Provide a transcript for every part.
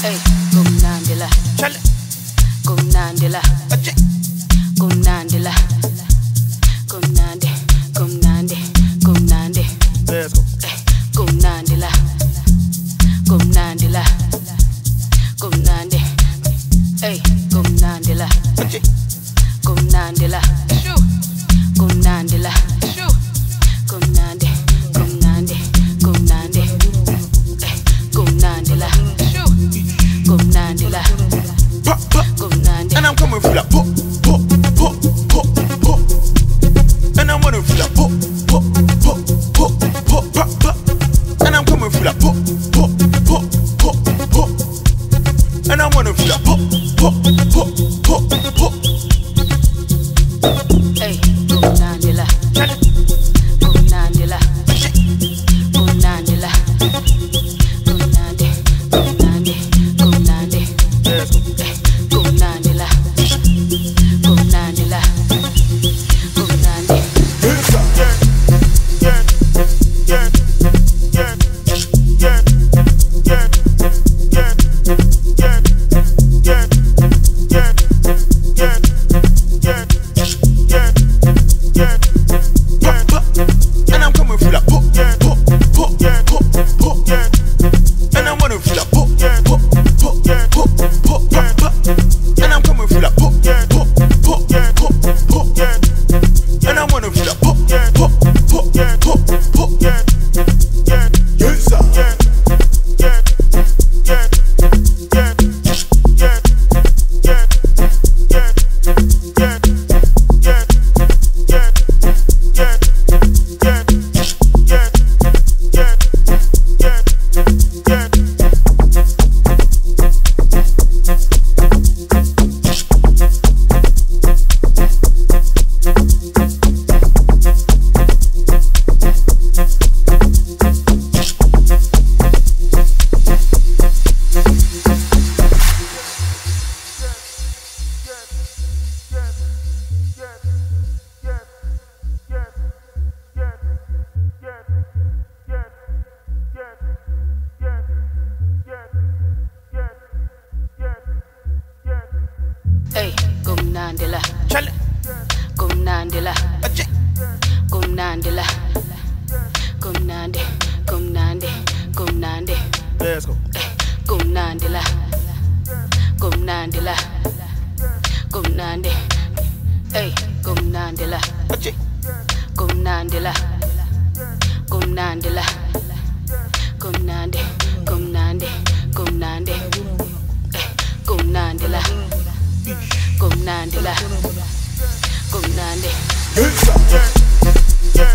Hey, kumnandila. Chale. Kumnandila. Ache. Kumnandila. Kumnandi. Kumnandi. Kumnandi. Let's go. Hey, kumnandila. Kumnandila. Kumnandi. Hey, kumnandila. Ache. Kumnandila. Shoo. Kumnandila. Shoo. Kumnandi. Kumnandi. Kumnandi. Hey, kumnandila. Shoo. Kumnandila. Pop, pop. Kumnandi. And I'm coming for that pop, pop, pop, pop, pop. And I'm running for that pop, pop, pop, pop, pop, pop, pop. And I'm coming for that pop, pop, pop, pop, pop. And I'm running for that pop, pop, pop, pop, pop. Hey, kumnandila. Chale. Kumnandila. Ache. Kumnandila. Kumnandi. Kumnandi. Kumnandi. Let's go. Hey, kumnandila. Kumnandila. Kumnandi. Pop, pop. And I'm coming for that pop, pop, pop, pop, pop. And I'm running for that pop, pop, pop, pop, pop, pop, pop. And I'm coming for that pop, pop, pop, pop, pop. And I'm running for that pop, pop, pop, pop, pop. Yes, sir. Hey, kumnandila. Chale. Kumnandila. Ache. Kumnandila. Kumnandi. Kumnandi. Kumnandi. Let's go. Hey, kumnandila. Kumnandila. Kumnandi. Hey, kumnandila. Ache. Kumnandila. Kumnandila. Kumnandi. Kumnandi. Kumnandi. Hey, kumnandila. Kumnandila. Kumnandi. Yes, sir.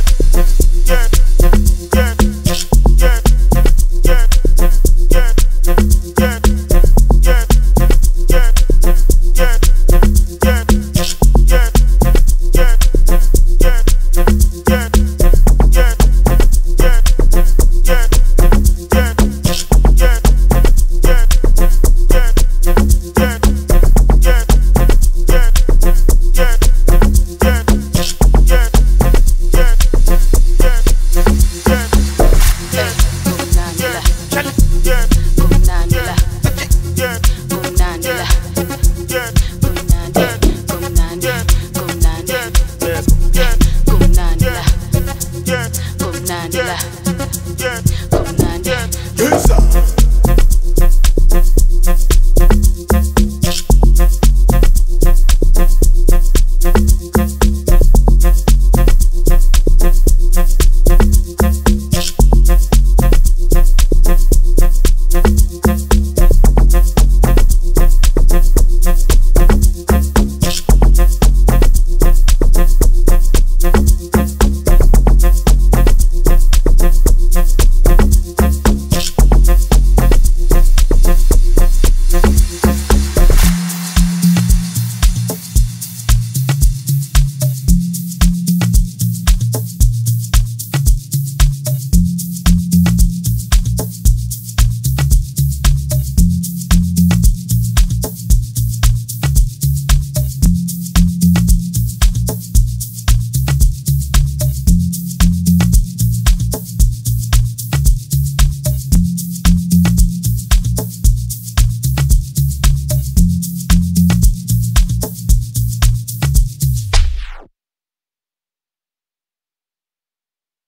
Hey, kumnandila. Chale. Kumnandila. Ache. Kumnandila. Kumnandi. Kumnandi. Kumnandi. Let's go. Kumnandila. Kumnandila. Kumnandi. Yes, sir.